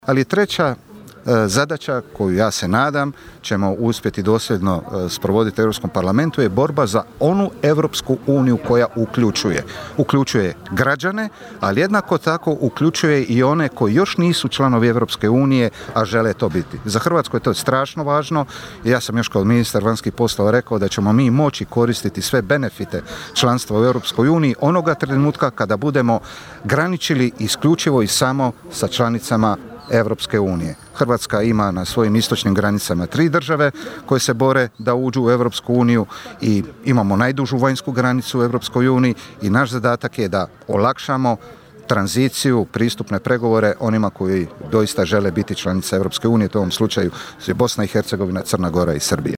Ali treća zadaća koju ja se nadam ćemo uspjeti dosljedno sprovoditi u Europskom parlamentu je borba za onu Europsku uniju koja uključuje građane, ali jednako tako uključuje i one koji još nisu članovi Europske unije, a žele to biti. Za Hrvatsku je to strašno važno. Ja sam još kao ministar vanjskih poslova rekao da ćemo mi moći koristiti sve benefite članstva u Europskoj uniji onoga trenutka kada budemo graničili isključivo i samo sa članicama Europske unije. Hrvatska ima na svojim istočnim granicama 3 države koje se bore da uđu u Europsku uniju i imamo najdužu vanjsku granicu u Europskoj uniji i naš zadatak je da olakšamo tranziciju, pristupne pregovore onima koji doista žele biti članice Europske unije, u ovom slučaju su Bosna i Hercegovina, Crna Gora i Srbija.